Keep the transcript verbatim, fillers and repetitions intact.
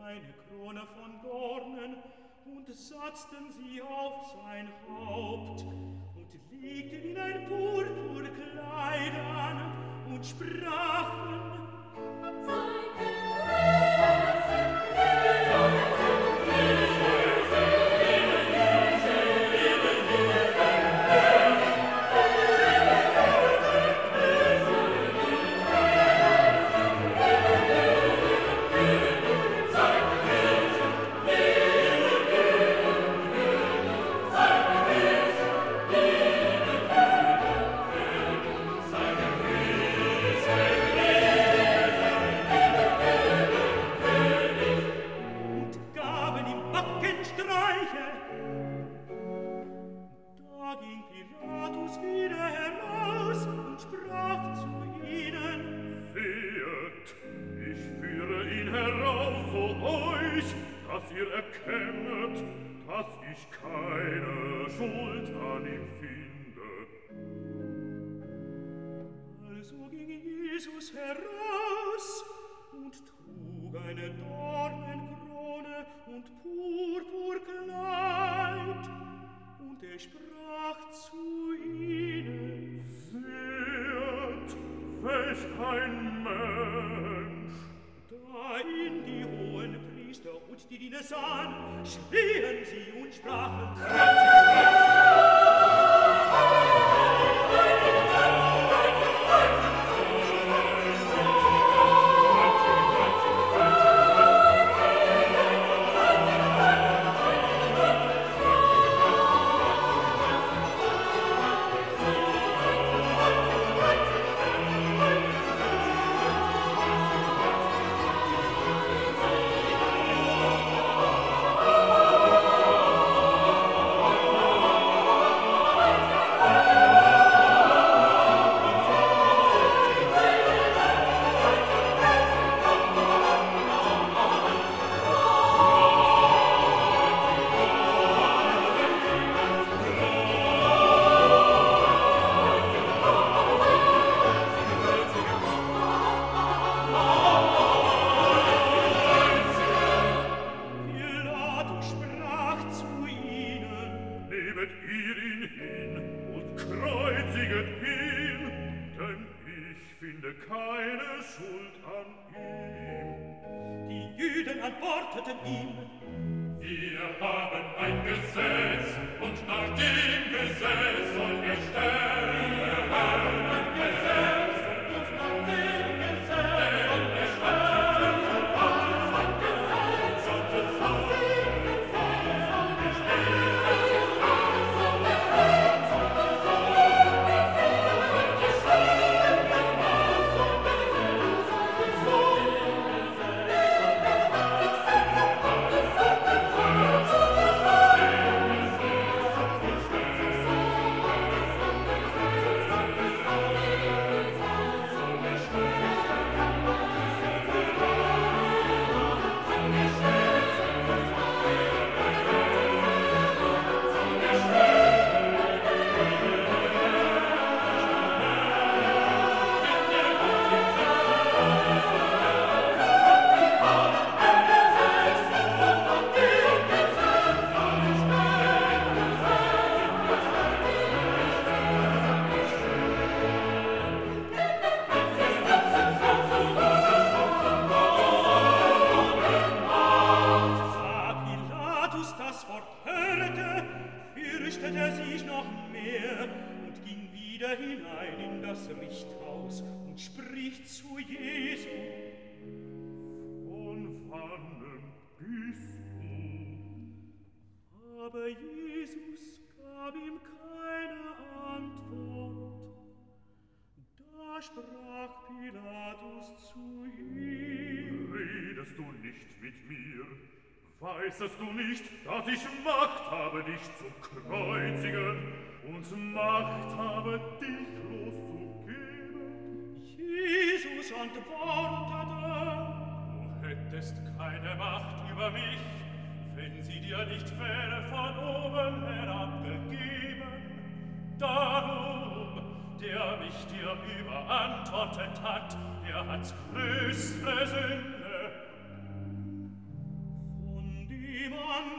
eine Krone von Dornen und satzten sie auf sein Haupt und legten ihn ein Purpurkleid an und sprachen: Sei gegrüßt, schrien sie und sprachen: Weißest du nicht, dass ich Macht habe, dich zu kreuzigen und Macht habe, dich loszugeben? Jesus antwortete: Du hättest keine Macht über mich, wenn sie dir nicht wäre von oben herabgegeben. Darum, der mich dir überantwortet hat, der hat größere Sünde. niemand